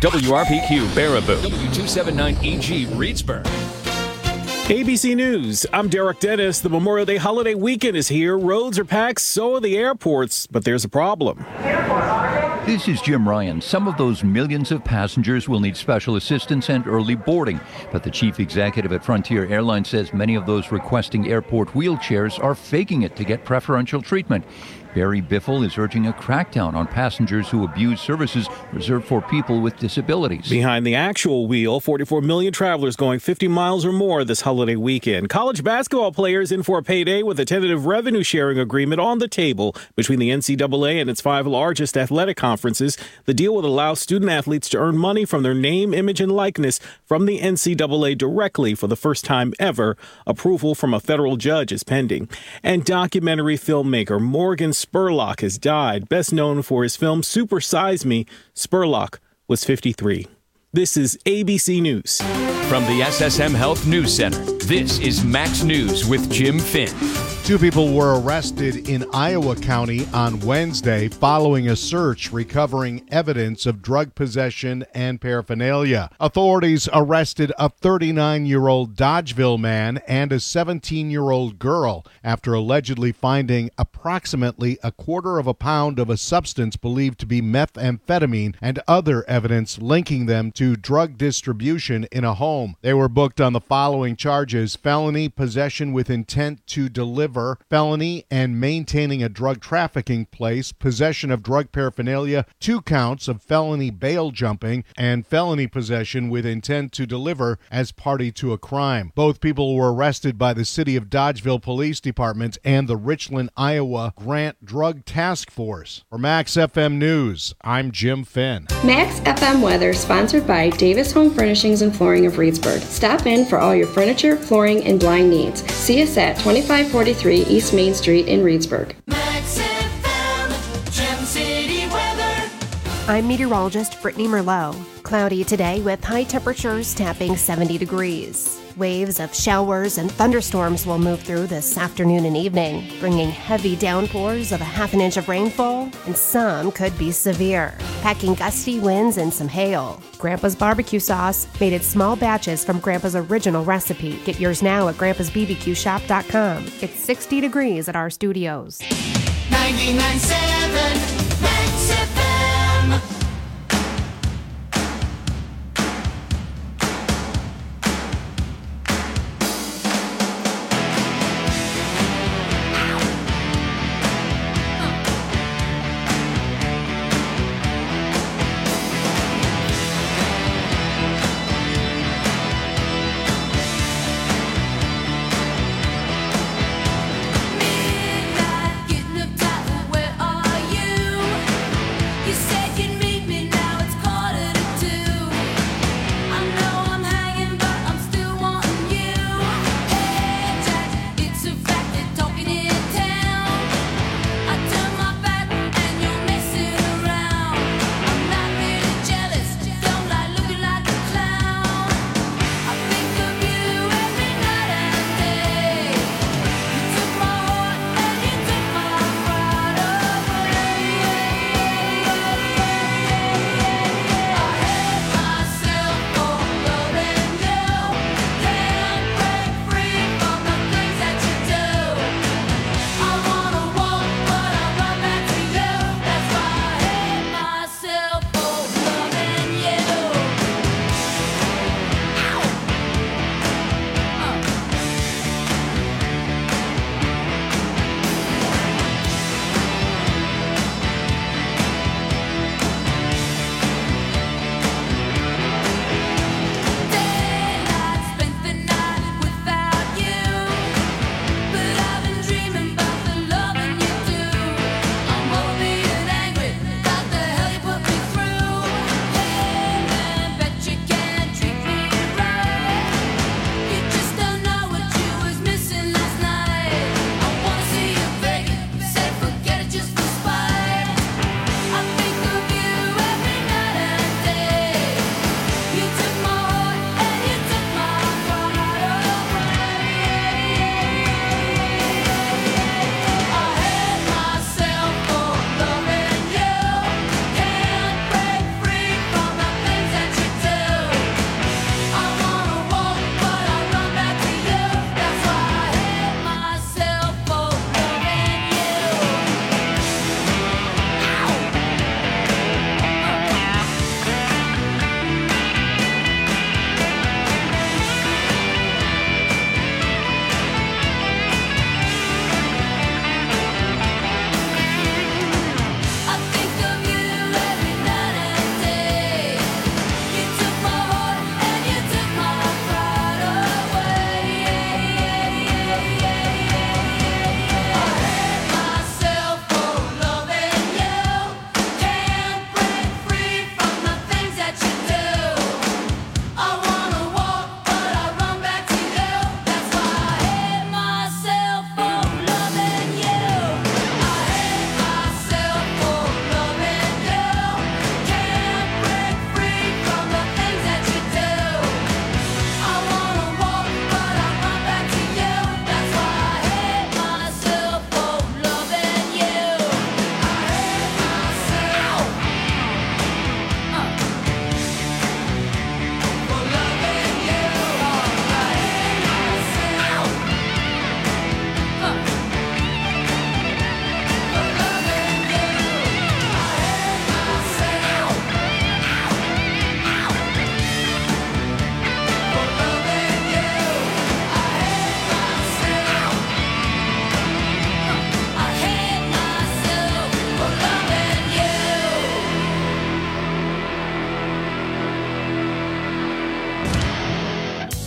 WRPQ Baraboo, W279EG Reedsburg. ABC News, I'm Derek Dennis. The Memorial Day holiday weekend is here. Roads are packed, so are the airports, but there's a problem. This is Jim Ryan. Some of those millions of passengers will need special assistance and early boarding. But the chief executive at Frontier Airlines says many of those requesting airport wheelchairs are faking it to get preferential treatment. Barry Biffle is urging a crackdown on passengers who abuse services reserved for people with disabilities. Behind the actual wheel, 44 million travelers going 50 miles or more this holiday weekend. College basketball players in for a payday with a tentative revenue sharing agreement on the table between the NCAA and its 5 largest athletic conferences. The deal would allow student athletes to earn money from their name, image, and likeness from the NCAA directly for the first time ever. Approval from a federal judge is pending. And documentary filmmaker Morgan Spurlock has died, best known for his film Super Size Me. Spurlock was 53. This is ABC News. From the SSM Health News Center, this is Max News with Jim Finn. 2 people were arrested in Iowa County on Wednesday following a search recovering evidence of drug possession and paraphernalia. Authorities arrested a 39-year-old Dodgeville man and a 17-year-old girl after allegedly finding approximately a quarter of a pound of a substance believed to be methamphetamine and other evidence linking them to drug distribution in a home. They were booked on the following charges: felony possession with intent to deliver, felony and maintaining a drug trafficking place, possession of drug paraphernalia, 2 counts of felony bail jumping, and felony possession with intent to deliver as party to a crime. Both people were arrested by the City of Dodgeville Police Department and the Richland, Iowa Grant Drug Task Force. For Max FM News, I'm Jim Finn. Max FM weather sponsored by Davis Home Furnishings and Flooring of Reedsburg. Stop in for all your furniture, flooring, and blind needs. See us at 2543 East Main Street in Reedsburg. Max FM, Gem City weather. I'm meteorologist Brittany Merlot. Cloudy today with high temperatures tapping 70 degrees. Waves of showers and thunderstorms will move through this afternoon and evening, bringing heavy downpours of a ½ inch of rainfall, and some could be severe, packing gusty winds and some hail. Grandpa's barbecue sauce, made in small batches from Grandpa's original recipe. Get yours now at grandpasbbqshop.com. It's 60 degrees at our studios. 99.7 Max FM. Midnight, getting up tight, where are you?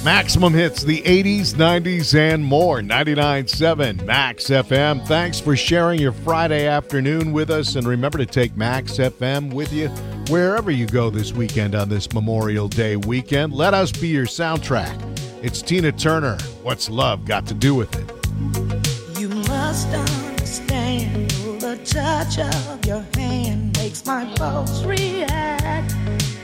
Maximum hits, the 80s, 90s, and more. 99.7 Max FM. Thanks for sharing your Friday afternoon with us. And remember to take Max FM with you wherever you go this weekend on this Memorial Day weekend. Let us be your soundtrack. It's Tina Turner. What's love got to do with it? You must understand, the touch of your hand makes my pulse react.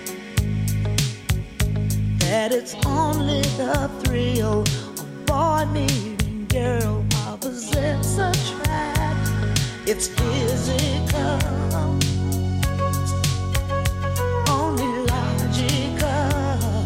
That it's only the thrill of boy meeting girl, opposites attract. It's physical, only logical.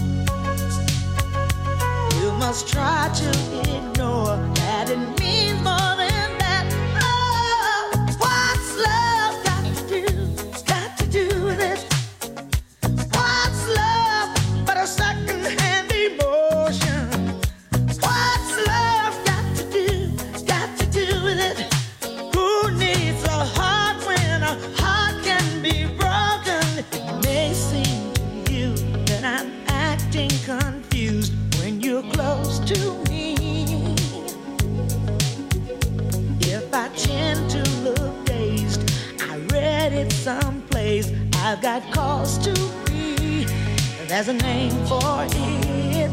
You must try to ignore that it means more than that. Oh, what's love got to do with it? What's love but a second-hand emotion? What's love got to do with it? Who needs a heart when a heart can be broken? It may seem to you that I'm acting confused when you're close to me. If I tend to look dazed, I read it someplace. I've got cause to be. There's a name for it.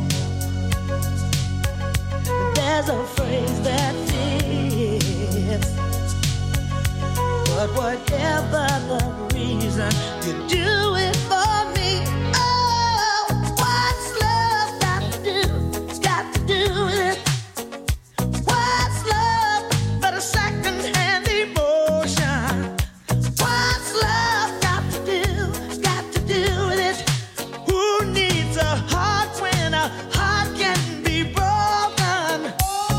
There's a phrase that fits. But whatever the reason, you do it for me. Oh, what's love got to do with it? What's love but a second-hand emotion? What's love got to do with it? Who needs a heart when a heart can be broken?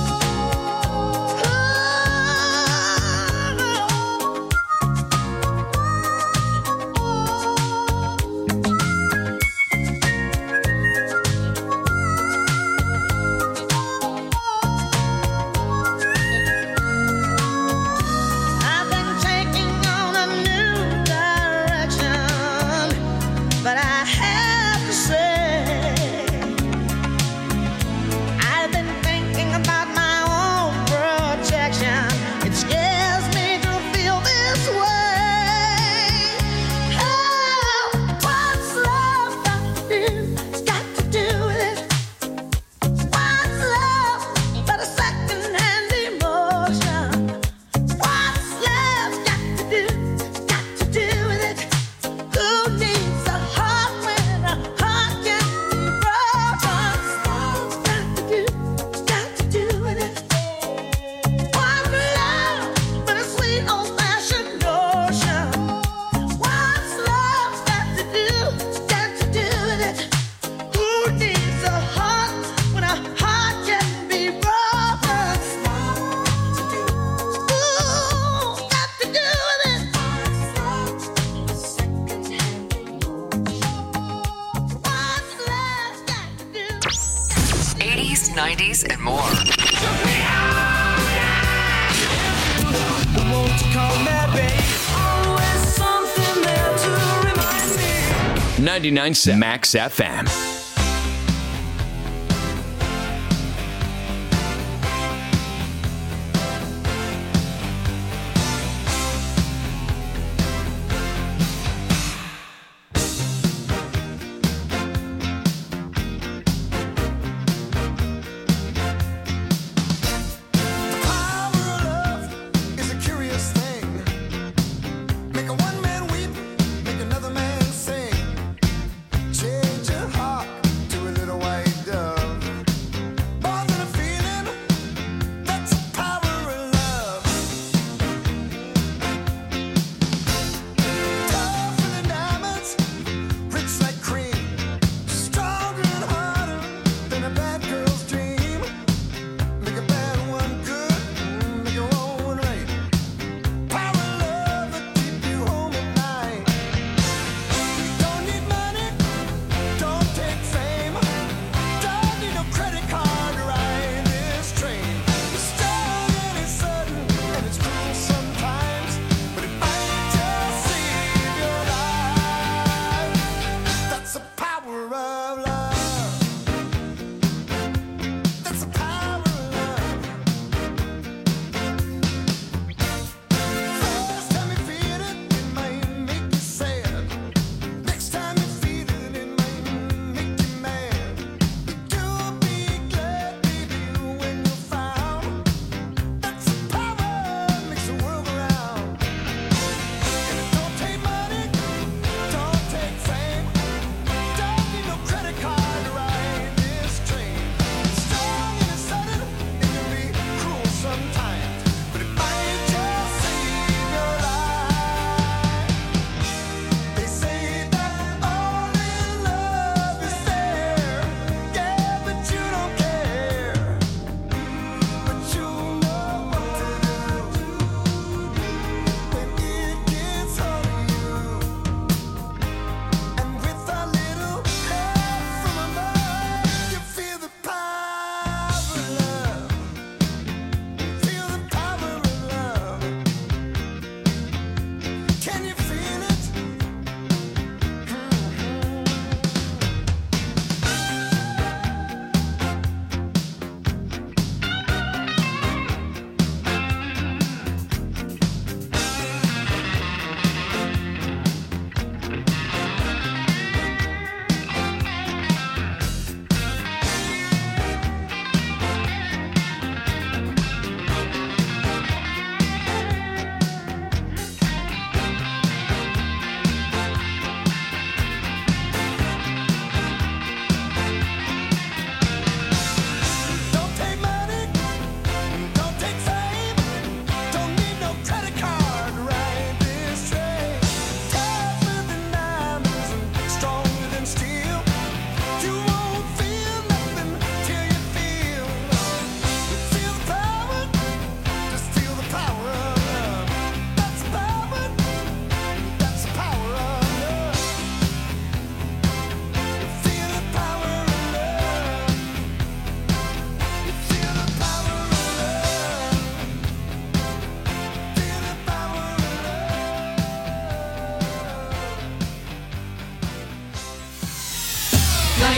I've been taking on a new direction, but I have to say, I've been thinking about my own protection. It scares me to feel this way. Oh, what's love got to do with it? What's love but a second-hand emotion? What's love got to do with it? Who needs a heart when a heart can be broken? Got to do with it. What's love but a sweet old-fashioned notion? What's love got to do with it? Who needs a heart when a heart can be broken? Ooh, got to do with it. What's love got to do? 80s, 90s, and more. Won't you call me, babe? Always something there to remind me. 99.7 Max FM. Power of love is a curious thing. Make a one man weep, make another man sing. Change your heart.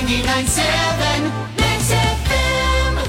99.7 Mix FM.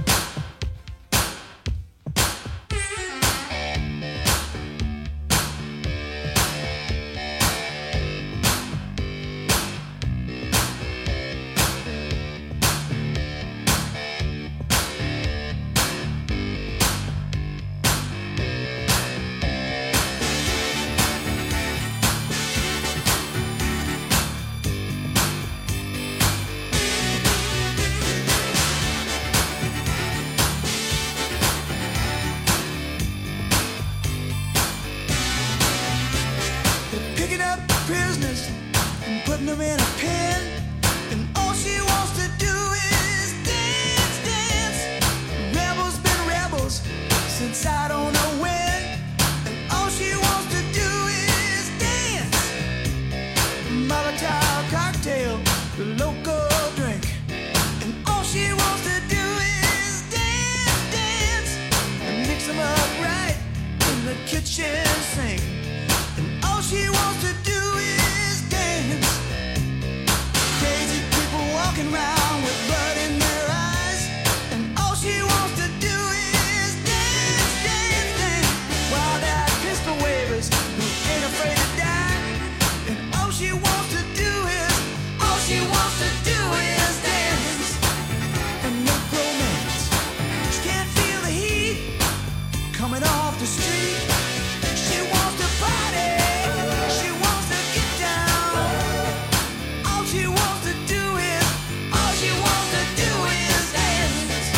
Picking up prisoners and putting them in a pen, and all she wants to do is dance, dance. Rebels been rebels since I don't know when, and all she wants to do is dance. Molotov cocktail, the local drink, and all she wants to do is dance, dance, and mix them up right in the kitchen sink. All she wants to do is dance. Crazy people walking around with blood in their eyes, and all she wants to do is dance, dance, dance. While that pistol wavers who ain't afraid to die, and all she wants to do is, all she wants to do is dance and make romance. She can't feel the heat coming off the street. She wants to party. She wants to get down. All she wants to do is, all she wants to do is dance.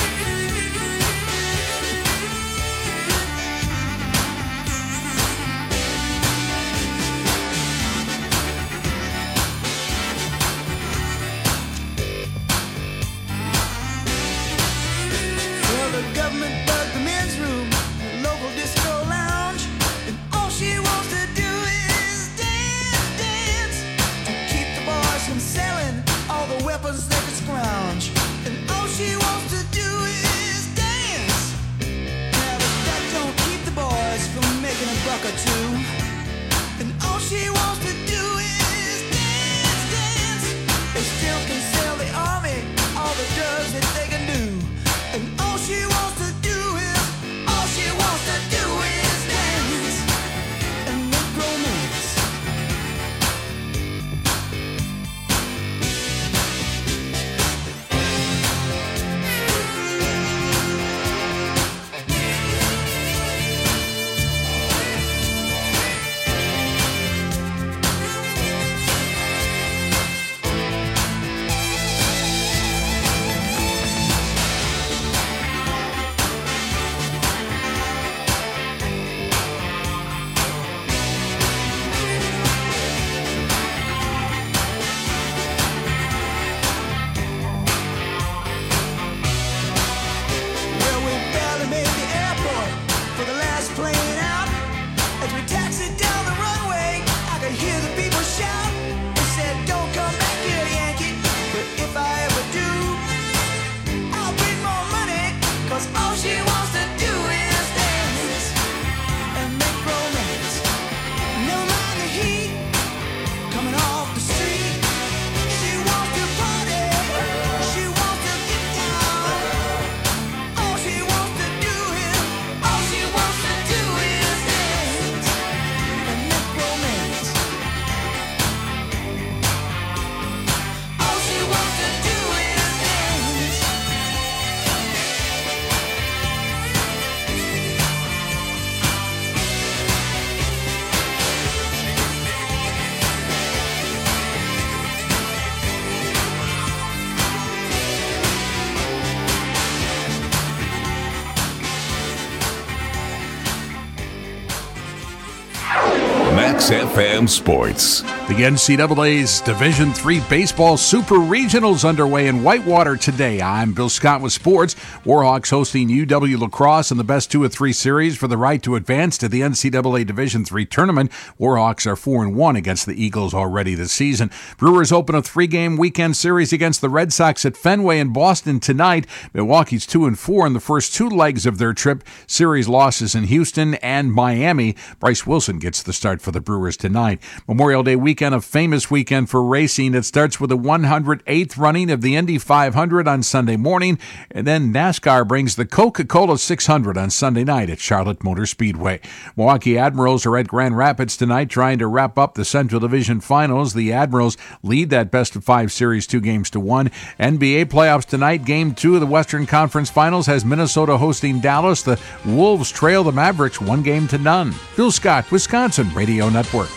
Well, the government bugged the men's room, the local disco lounge, and all she wants to do is dance, dance, to keep the boys from selling all the weapons they could scrounge. And all she wants to do is dance. Now, but that don't keep the boys from making a buck or two. And all she wants to do is dance, dance. They still can sell the army all the drugs that they can do. And all she wants to do is, all she wants to do is dance and make romance. Well, we barely made the airport for the last plane out. As we taxied down the runway, I could hear the people shout. They said, "Don't come back here, Yankee." But if I ever do, I'll bring more money, 'cause all she wants to do is dance and make romance. Never mind the heat coming off the street. She wants to party. She wants to get down. All she wants to do is, all she wants to do is dance and make romance. All she wants to do is dance. Max FM Sports. The NCAA's Division III Baseball Super Regionals underway in Whitewater today. I'm Bill Scott with sports. Warhawks hosting UW La Crosse in the best 2 of 3 series for the right to advance to the NCAA Division III tournament. Warhawks are 4-1 against the Eagles already this season. Brewers open a 3-game weekend series against the Red Sox at Fenway in Boston tonight. Milwaukee's 2-4 in the first 2 legs of their trip. Series losses in Houston and Miami. Bryce Wilson gets the start for the Brewers tonight. Memorial Day weekend, a famous weekend for racing. It starts with the 108th running of the Indy 500 on Sunday morning, and then NASCAR brings the Coca-Cola 600 on Sunday night at Charlotte Motor Speedway. Milwaukee Admirals are at Grand Rapids tonight trying to wrap up the Central Division Finals. The Admirals lead that best-of-5 series 2-1. NBA playoffs tonight. Game 2 of the Western Conference Finals has Minnesota hosting Dallas. The Wolves trail the Mavericks 1-0. Bill Scott, Wisconsin Radio Network.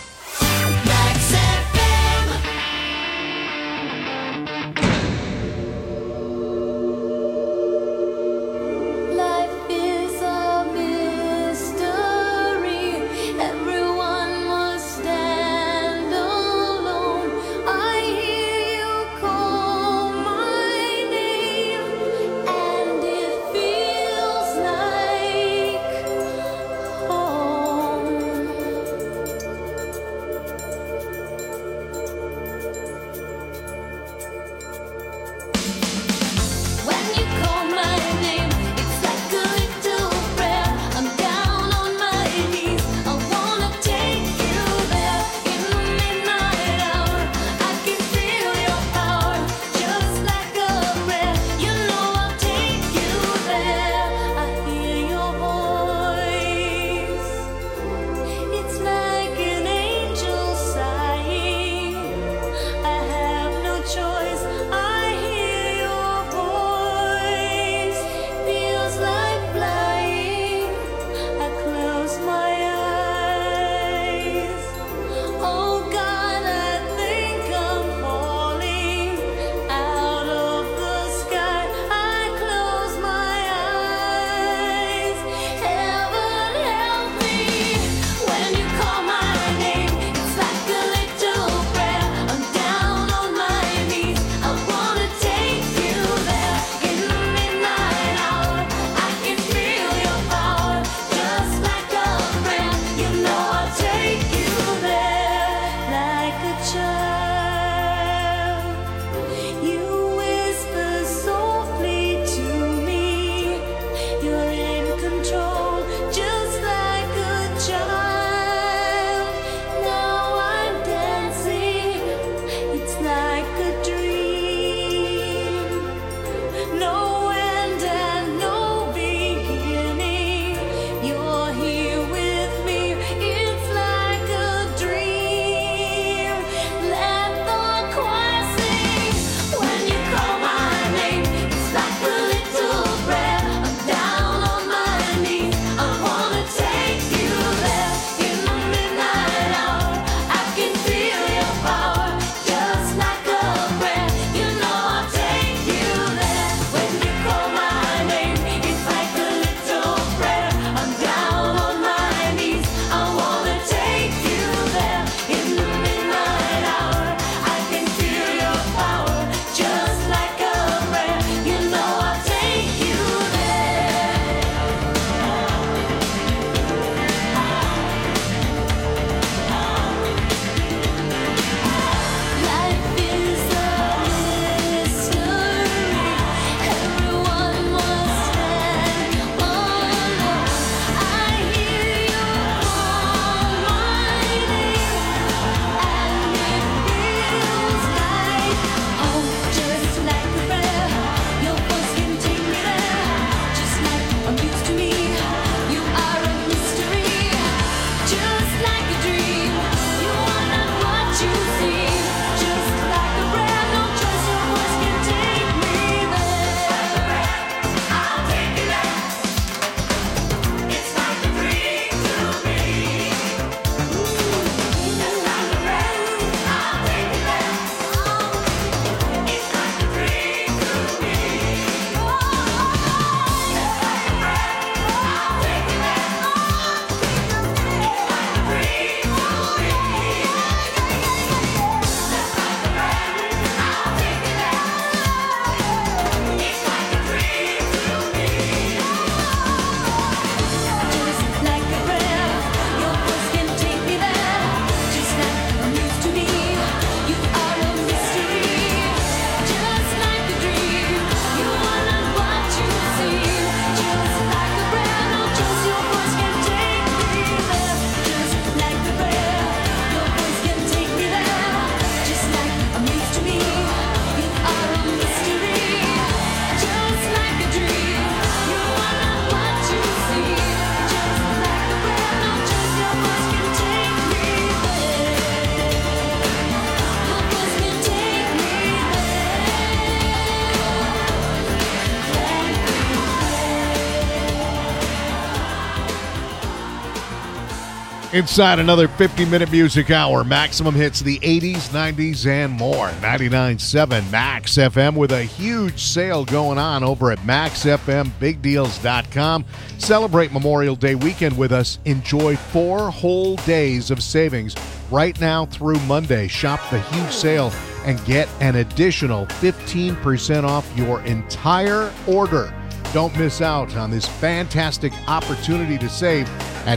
Inside another 50-minute music hour. Maximum hits the 80s, 90s, and more. 99.7 Max FM with a huge sale going on over at MaxFMBigDeals.com. Celebrate Memorial Day weekend with us. Enjoy 4 whole days of savings right now through Monday. Shop the huge sale and get an additional 15% off your entire order. Don't miss out on this fantastic opportunity to save at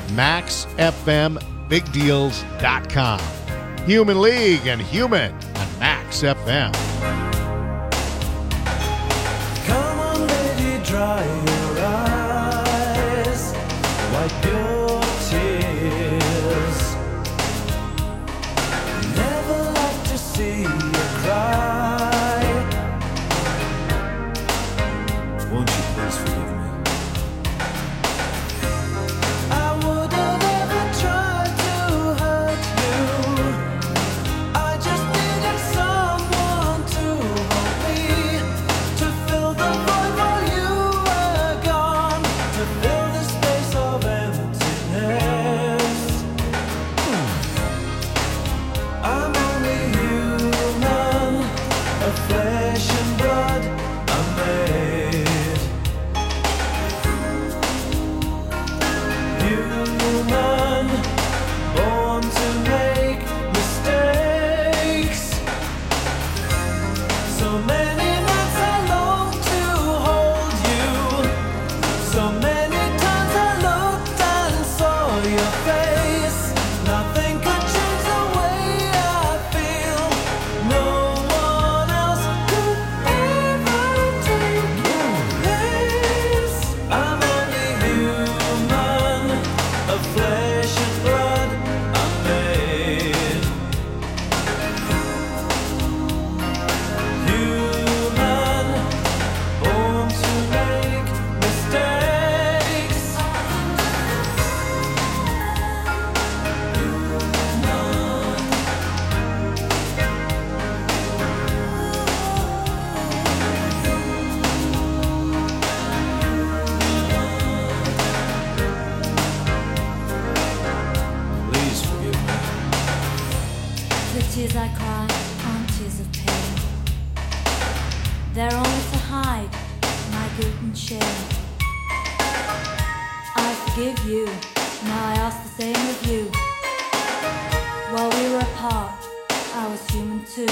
MaxFMBigDeals.com. Human League and Human on Max FM. Come on, lady, dry your eyes, wipe your tears. Never like to see you cry. Won't you please forgive me? I would have never tried to hurt you. I just needed someone to hold me, to fill the void while you were gone, to fill the space of emptiness. I'm only human, of flesh and blood I'm made. Human, born to make mistakes. So many nights I long to hold you. So many times I looked and saw your face. Nothing could change the way I feel. No one else could ever take your place. I'm only human, of flesh and blood I'm made. Human, born to make mistakes. Please forgive me. The tears I cry aren't tears of pain. They're only to hide my guilt and shame. I forgive you, now I ask the same of you. While we were apart, I was human too.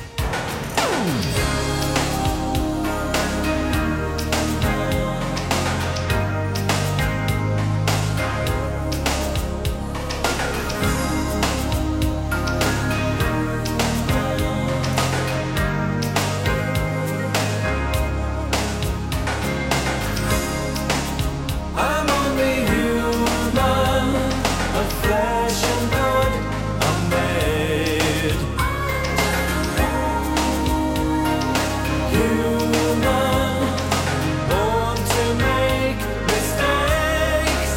I'm only human, of flesh and blood I'm made. Human, born to make mistakes.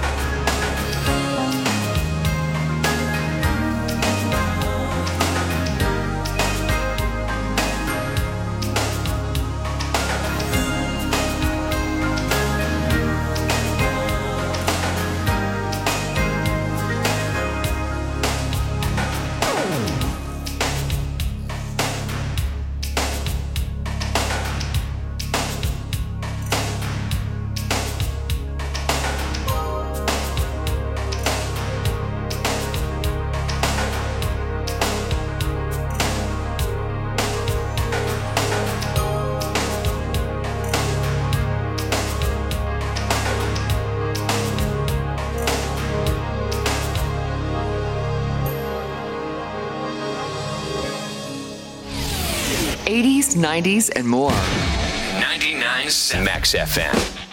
'80s, '90s, and more. 99.7 Max FM.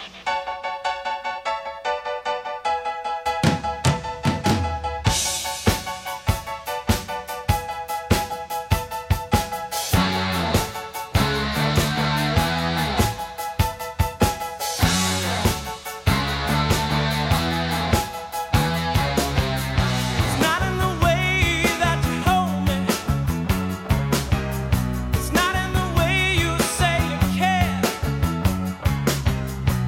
It's not in the way that you hold me. It's not in the way you say you care.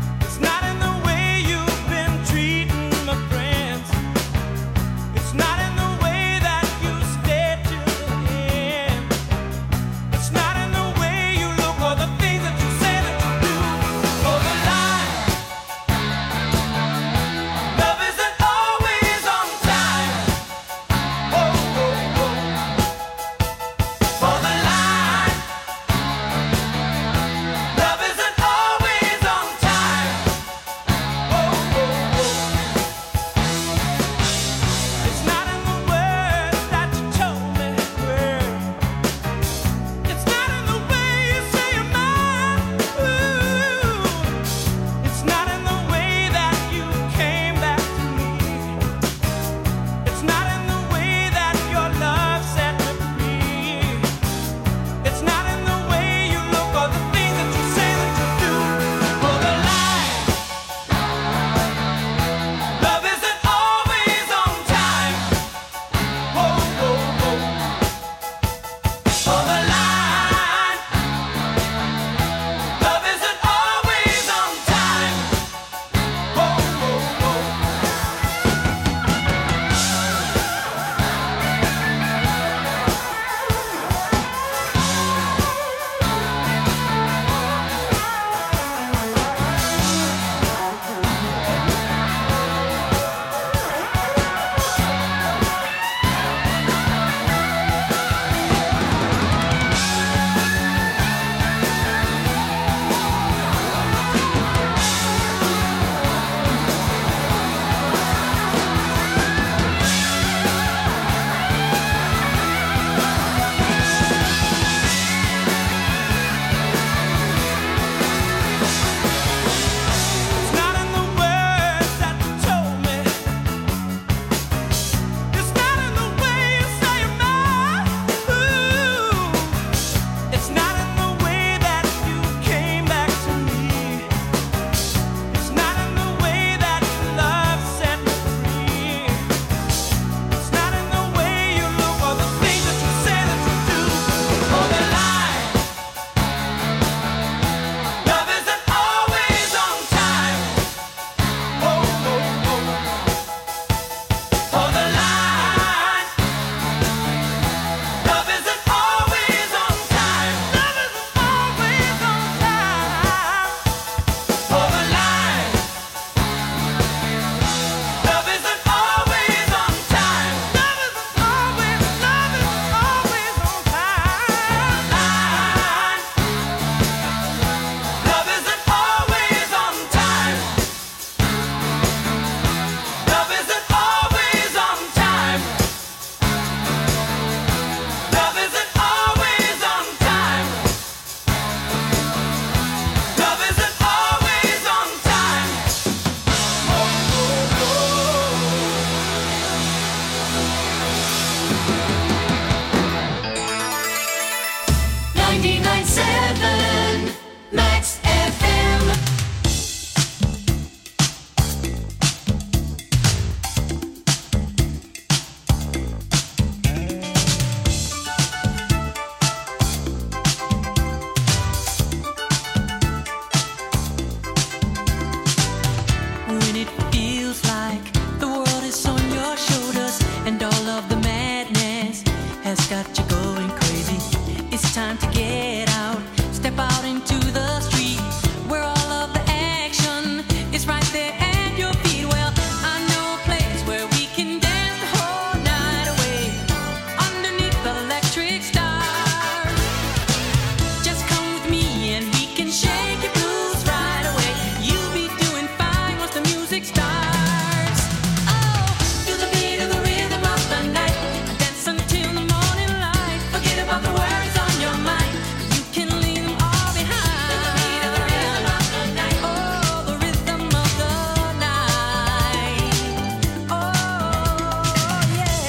got you going crazy. It's time to get out, step out into the street where all of the action is right there at your feet. Well, I know a place where we can dance the whole night away underneath the electric stars. Just come with me and we can shake your blues right away. You'll be doing fine once the music starts. Oh, feel the beat of the rhythm of the night. Dance until the morning light. Forget about the worries on your mind. You can leave them all behind. Feel the beat of the rhythm of the night. Oh, the rhythm of the night. Oh, yeah.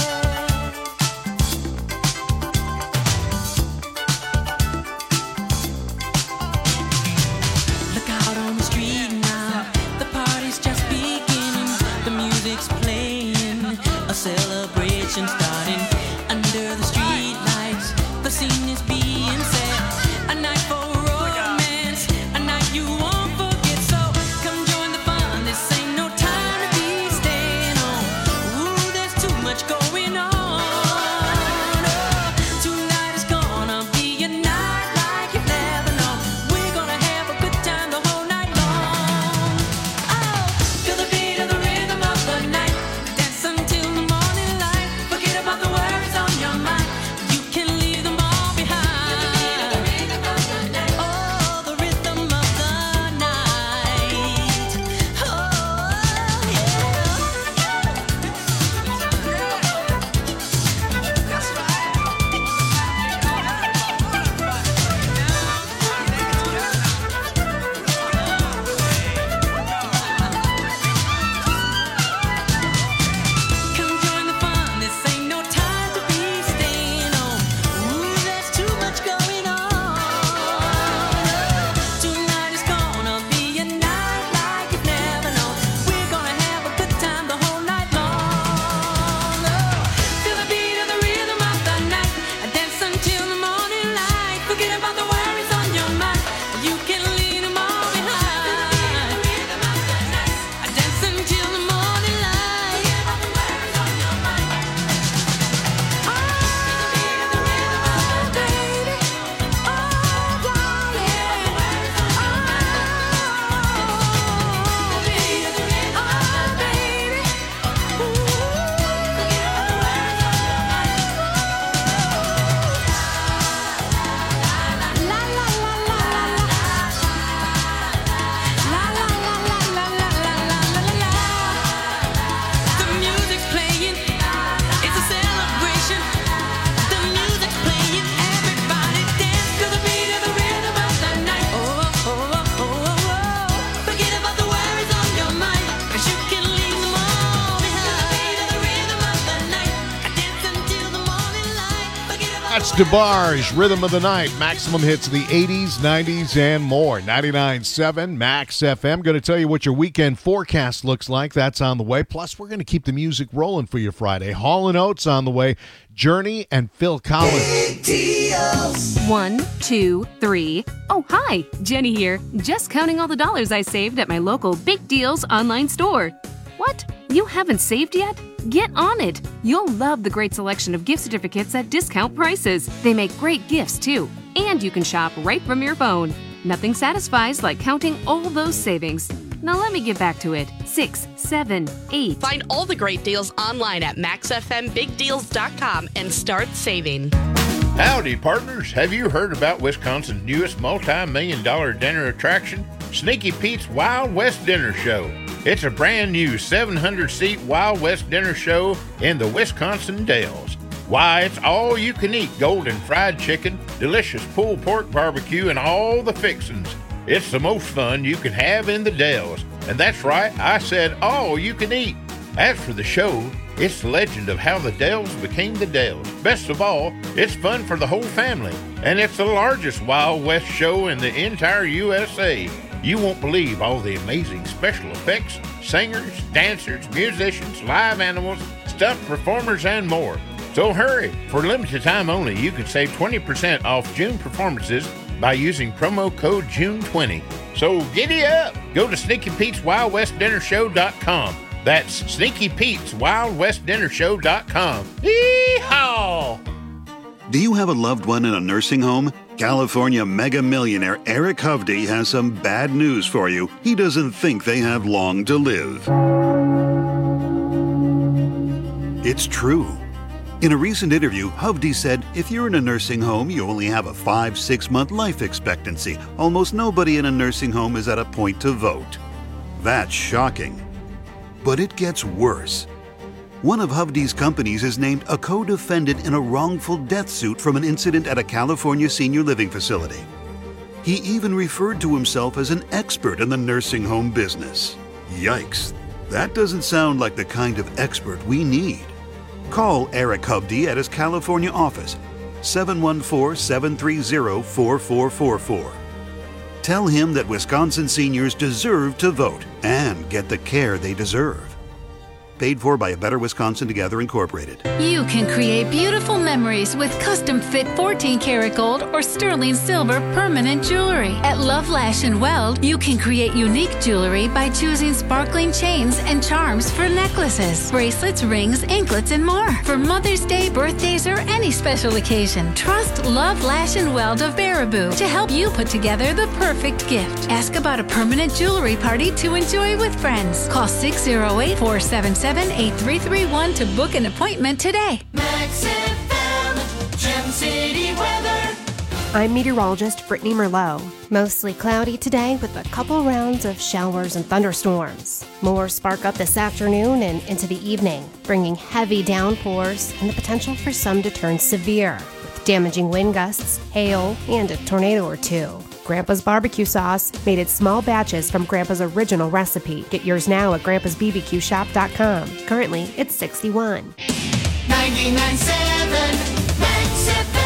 Look out on the street now, the party's just beginning. The music's playing, a celebration starting. Under the street lights, the scene is being set. A night for romance, a night you won't forget. So come join the fun, this ain't no time to be staying home. Ooh, there's too much going on. Oh, tonight is gonna be a night like you've never known. We're gonna have a good time the whole night long. Oh, feel the beat of the rhythm of the night. Dance until the morning light. Forget about the worries on your mind. You can leave them all behind. Oh, the rhythm of the night. Oh, yeah. That's right. Come join the fun, this ain't no time to be staying home. Ooh, there's too much going on. Tonight is gonna be a night like you've never known. We're gonna have a good time the whole night long. Feel the beat of the rhythm of the night. Dance until the morning light. Forget about the worries on your mind. You can leave them all behind. Dance until the morning light. Forget about the worries on your mind. Oh, feel the beat of the rhythm of the night. Oh, darling. Oh, baby. Oh, baby. Ooh, forget about the worries on your mind. La la la la la la la la la la la la la la. The music's playing, it's a celebration. The music's playing, everybody dance to the beat of the rhythm of the night. Oh, oh, oh, oh, oh, oh. Forget about the worries on your mind, 'cause you can leave them all behind. The beat of the rhythm of the night. Dance until the morning light. Forget about That's DeBarge, Rhythm of the Night. Maximum hits of the 80s, 90s, and more. 99.7 Max FM. Going to tell you what your weekend forecast looks like. That's on the way. Plus, we're going to keep the music rolling for you Friday. Hall & Oates on the way. Journey and Phil Collins. 1, 2, 3. Oh, hi, Jenny here. Just counting all the dollars I saved at my local Big Deals online store. What? You haven't saved yet? Get on it. You'll love the great selection of gift certificates at discount prices. They make great gifts, too. And you can shop right from your phone. Nothing satisfies like counting all those savings. Now let me get back to it. 6, 7, 8. Find all the great deals online at maxfmbigdeals.com and start saving. Howdy, partners. Have you heard about Wisconsin's newest multi-million-dollar dinner attraction? Sneaky Pete's Wild West Dinner Show. It's a brand new 700-seat Wild West dinner show in the Wisconsin Dells. Why, it's all you can eat golden fried chicken, delicious pulled pork barbecue, and all the fixins. It's the most fun you can have in the Dells. And that's right, I said all you can eat. As for the show, it's the legend of how the Dells became the Dells. Best of all, it's fun for the whole family. And it's the largest Wild West show in the entire USA. You won't believe all the amazing special effects, singers, dancers, musicians, live animals, stuffed performers, and more. So hurry! For limited time only, you can save 20% off June performances by using promo code JUNE20. So giddy up! Go to SneakyPete'sWildWestDinnerShow.com. That's SneakyPete'sWildWestDinnerShow.com. Yee-haw! Do you have a loved one in a nursing home? California mega millionaire Eric Hovde has some bad news for you. He doesn't think they have long to live. It's true. In a recent interview, Hovde said, if you're in a nursing home, you only have a 5-6 month life expectancy. Almost nobody in a nursing home is at a point to vote. That's shocking. But it gets worse. One of Hovde's companies is named a co-defendant in a wrongful death suit from an incident at a California senior living facility. He even referred to himself as an expert in the nursing home business. Yikes. That doesn't sound like the kind of expert we need. Call Eric Hovde at his California office, 714-730-4444. Tell him that Wisconsin seniors deserve to vote and get the care they deserve. Paid for by A Better Wisconsin Together Incorporated. You can create beautiful memories with custom-fit 14-karat gold or sterling silver permanent jewelry. At Love Lash and Weld, you can create unique jewelry by choosing sparkling chains and charms for necklaces, bracelets, rings, anklets, and more. For Mother's Day, birthdays, or any special occasion, trust Love Lash and Weld of Baraboo to help you put together the perfect gift. Ask about a permanent jewelry party to enjoy with friends. Call 608-477-8331 to book an appointment today. Max FM, Gem City weather. I'm meteorologist Brittany Merlot. Mostly cloudy today with a couple rounds of showers and thunderstorms. More spark up this afternoon and into the evening, bringing heavy downpours and the potential for some to turn severe, with damaging wind gusts, hail, and a tornado or two. Grandpa's barbecue sauce, made in small batches from Grandpa's original recipe. Get yours now at grandpa'sbbqshop.com. Currently, it's $61. 99.7 Max FM.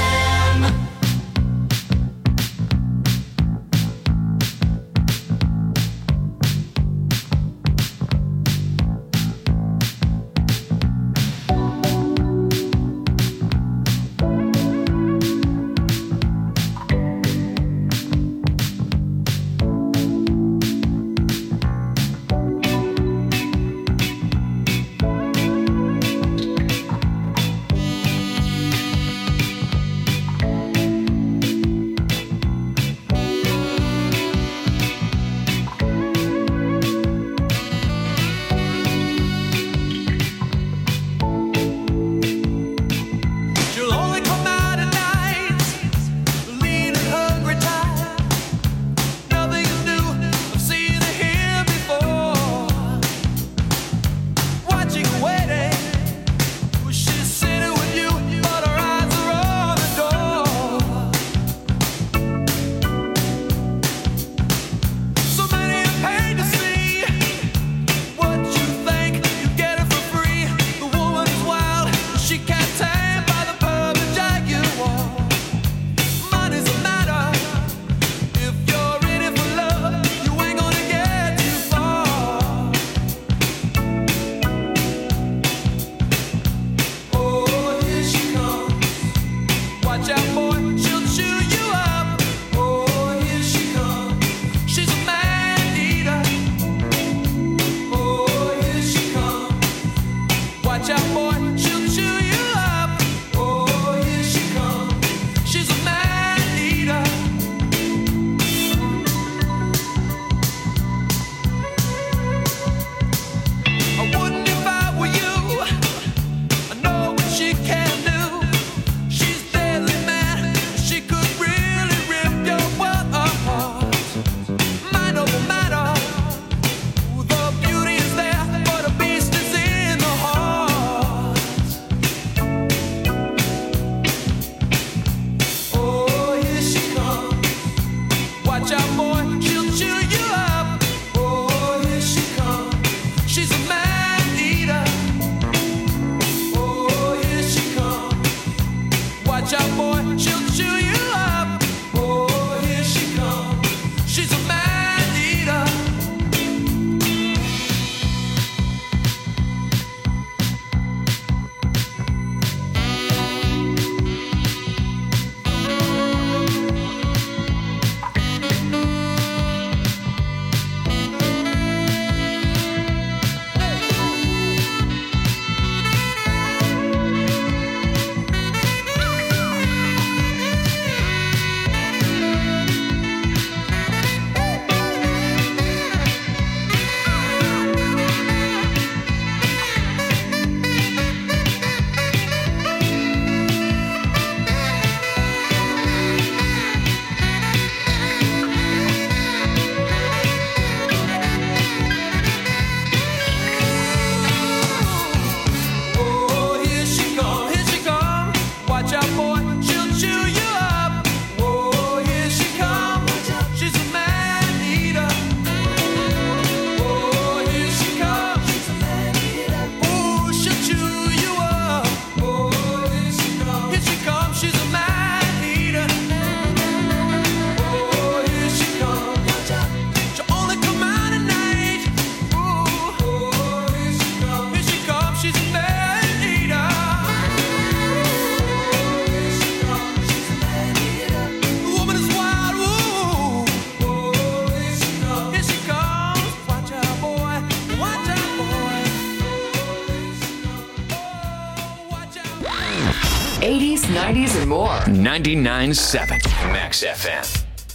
80s, 90s, and more. 99.7 Max FM.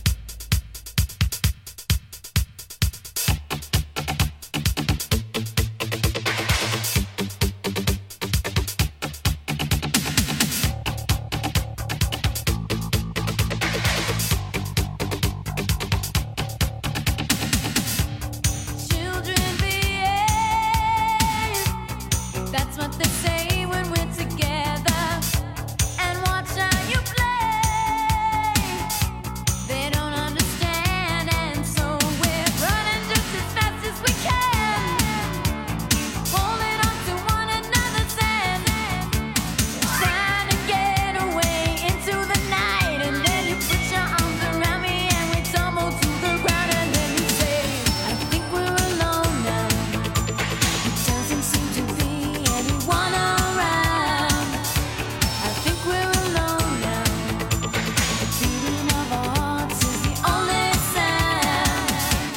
That's what they say when we're together. And watch how you play. They don't understand, and so we're running just as fast as we can. Holding on to one another's hand. Trying to get away into the night. And then you put your arms around me and we tumble to the ground. And then you say, I think we're alone now. It doesn't seem to be anyone around. I think we're alone now. The beating of our hearts is the only sound.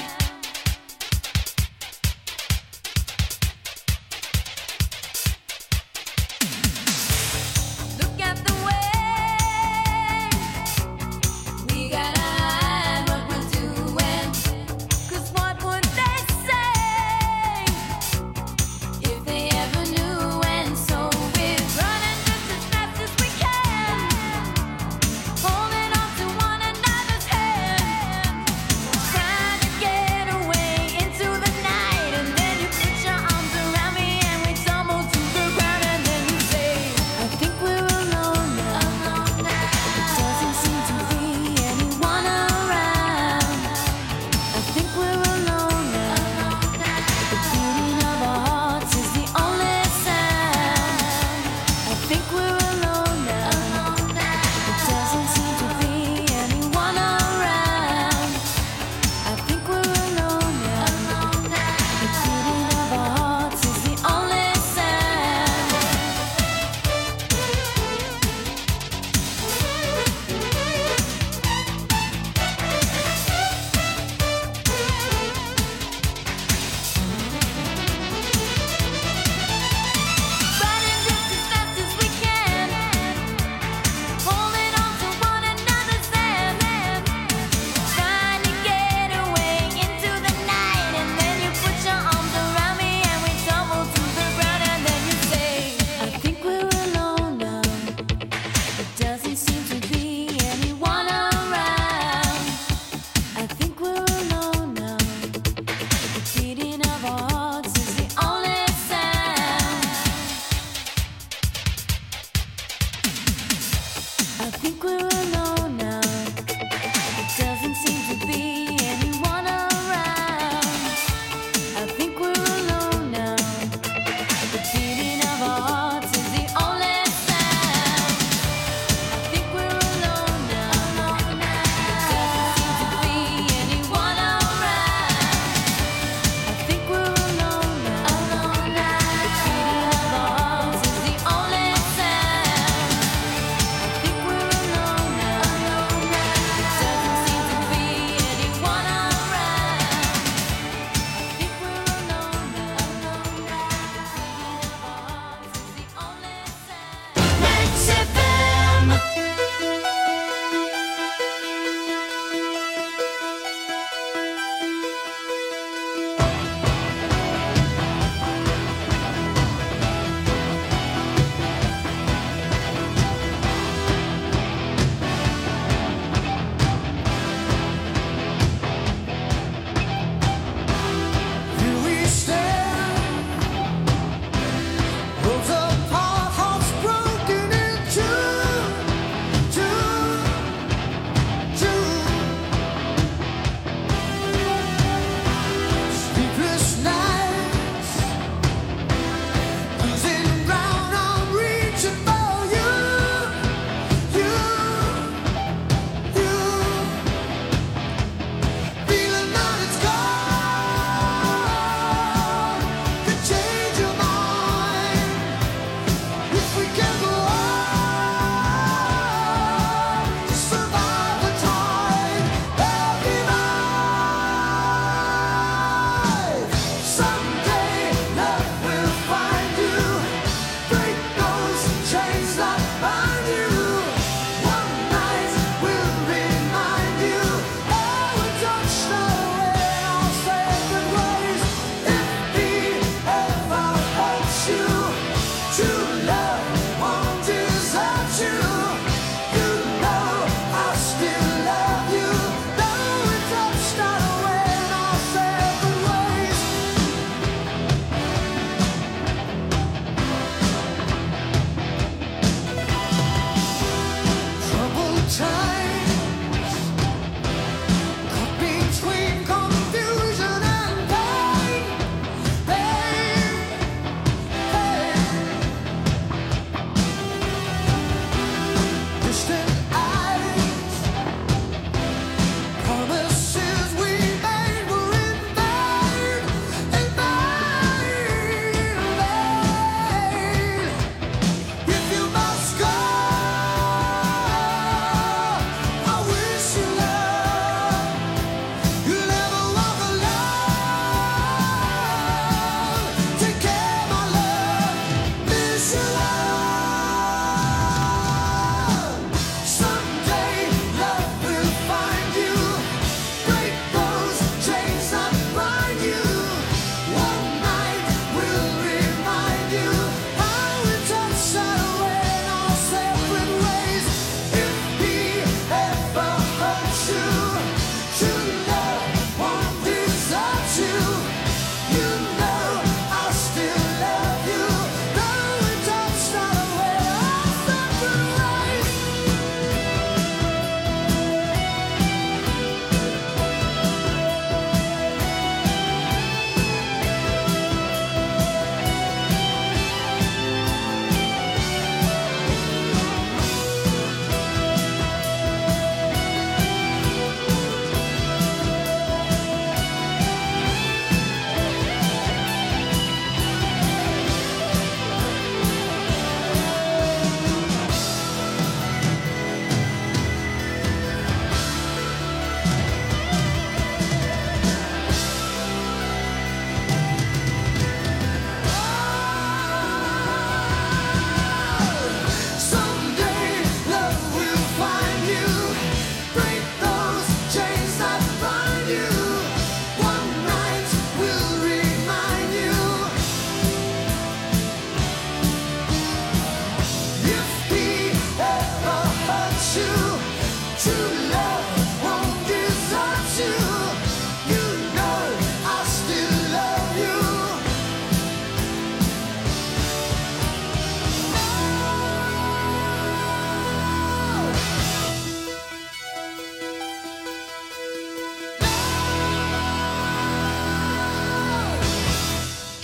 Look at the way we gotta hide what we're doing. 'Cause what would they say if they ever knew? And so we're running just as fast as we can, holding on to one another's hand, trying to get away into the night. And then you put your arms around me and we tumble to the ground. And then you say, I think we're alone now. It doesn't seem to be anyone around. I think we're alone now. The beating of our hearts is the only sound. I think we're alone now. It doesn't seem to be anyone around. I think we're alone now. The beating of our hearts is the only sound. Running just as fast as we can, holding on to one another's hand, trying to get away into the night. And then you put your arms around me and we tumble to the ground. And then you say, I think we're alone now. It doesn't seem to be anyone around. I think we're alone now. The beating of our hearts is the only sound. I think we're alone now. It doesn't seem to be anyone around. I think we're alone now. The beating of our hearts is the only sound. I think we're alone now. It doesn't seem to be anyone around. I think we're alone now. The beating of our hearts is the only sound. I think we're alone now.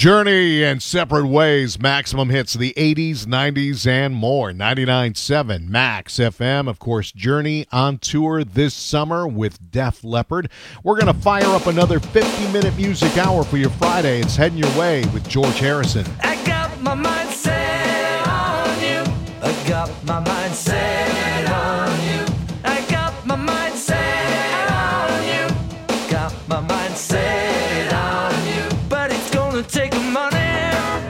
Journey and Separate Ways. Maximum hits the 80s, 90s, and more. 99.7 Max FM. Of course, Journey on tour this summer with Def Leppard. We're going to fire up another 50-minute music hour for your Friday. It's heading your way with George Harrison. I got my mind set on you. I got my mind set on you. I got my mind set on you. Got my mind set on you. But it's gonna take money,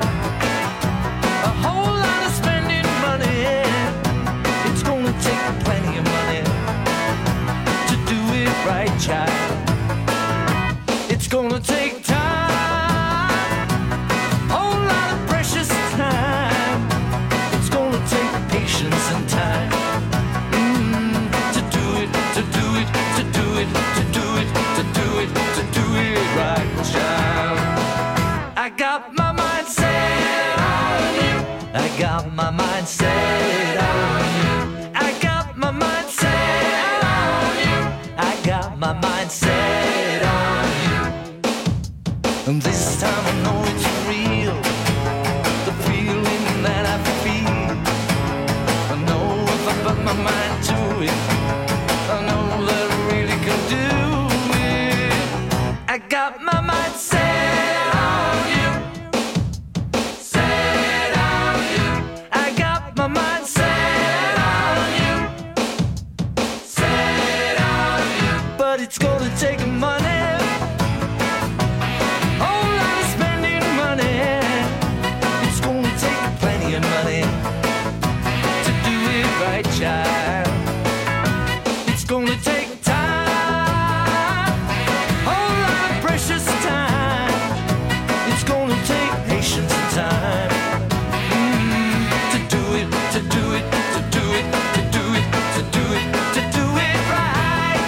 a whole lot of spending money. It's gonna take plenty of money to do it right, child. It's gonna take time, whole lot of precious time. It's gonna take patience and time to do it, to do it, to do it, to do it, to do it, to do it right, child. I got my mind set on you. I got my mind set on you. I got my mind set on you. I got my mind set on you. And this time I know it's real, the feeling that I feel. I know if I put my mind to it, I know that I really can do it. I got my mind set on you, set on you. I got my mind set on you, set on you. But it's gonna take money. Child. It's gonna take time, whole lot of precious time. It's gonna take patience and time to do it, to do it, to do it, to do it, to do it, to do it right.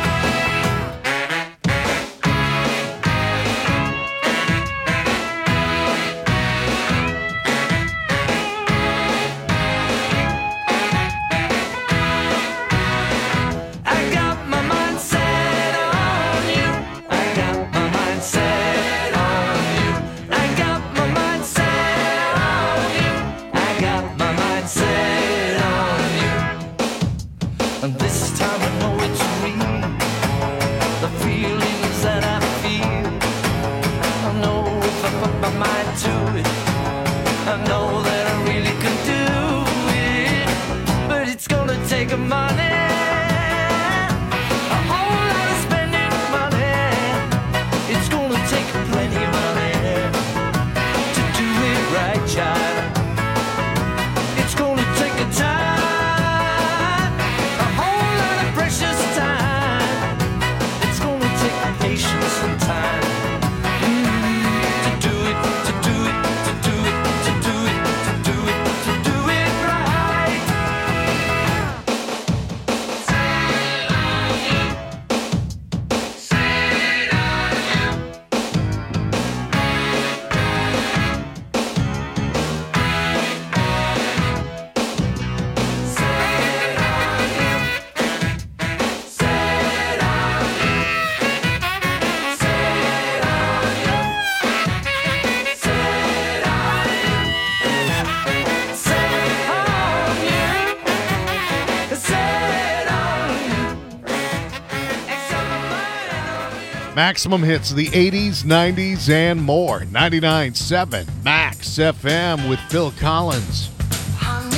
And this time I know it's real, the feelings that I feel. I know if I put my mind to it, I know that I really can do it. But it's gonna take money, a whole lot of spending money. It's gonna take plenty of money to do it right, child. It's gonna take a time, patience and time to do it, to do it, to do it, to do it, to do it, to do it right. Set on you, set on you. Set on you, set on you. Maximum hits the 80s, 90s, and more. 99.7 Max FM with Phil Collins. I